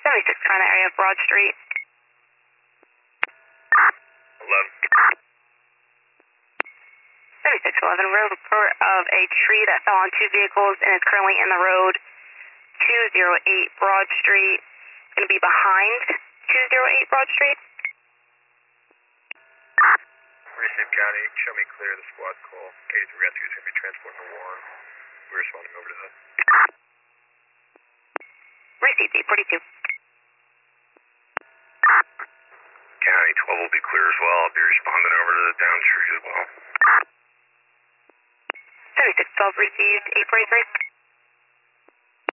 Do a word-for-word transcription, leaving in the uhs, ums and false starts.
seventy-six, trying that area of Broad Street. eleven. seventy-six eleven, road report of a tree that fell on two vehicles and is currently in the road. two oh eight Broad Street. It's going to be behind two oh eight Broad Street. Receive County, show me clear of the squad call. Case rescue is going to be transporting to Warren. We're responding over to that. Received eight forty-two. County twelve will be clear as well. I'll be responding over to the down street as well. seventy-six twelve received eight forty-three.